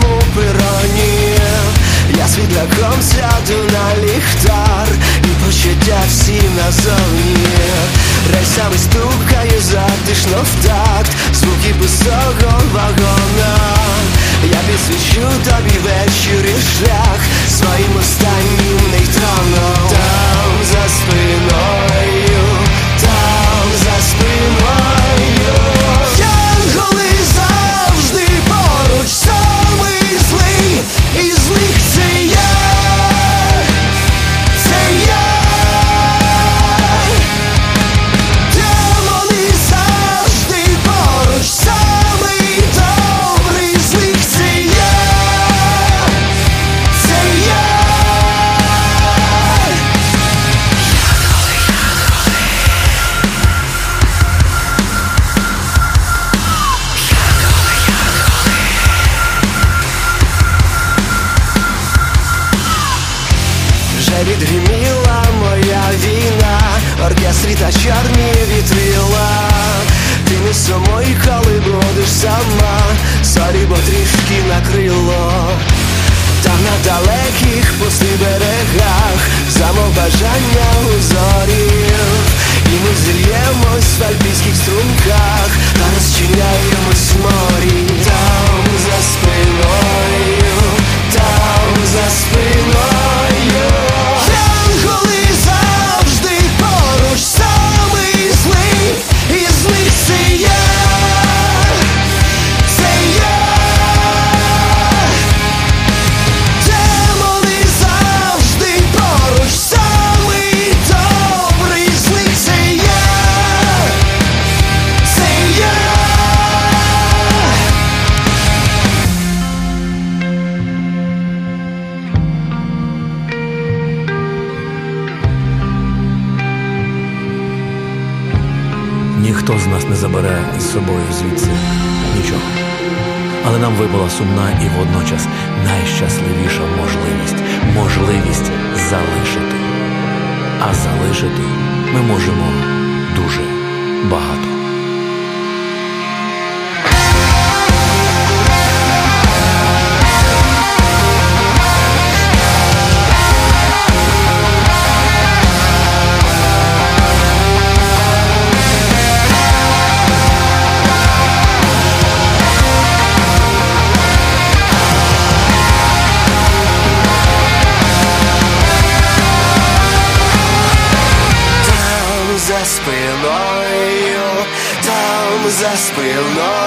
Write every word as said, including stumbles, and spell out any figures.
центральному пероні. Я світляком сяду на ліхтар і почуття всі назовні. Рельсами стукає затишно в такт звуки пустого вагона. Я підсвічу тобі вечір і шлях своїм останнім нейтроном. Там за спиною, там за спиною янголи завжди поруч. Самий злий із них це я, це я. Демони завжди поруч. Самий добрий з них це я, це я. Вже відгриміла моя війна, оркестрі та чорні вітрила. Ти не сумуй, коли будеш сама, сорі, бо трішки накрило. Там на далеких пустих берегах замов бажання узорів. І ми зільємось в альпійських струмках та розчиняємось в морі. Там за спиною, там за спиною янголи завжди поруч. Самий злий із них це я, це я. Демони завжди поруч. Самий добрий з них це я, це я. Ніхто з нас не забере з собою звідси нічого. Але нам випала сумна і водночас найщасливіша можливість. Можливість залишити. А залишити ми можемо дуже багато. За спиною, там за спиною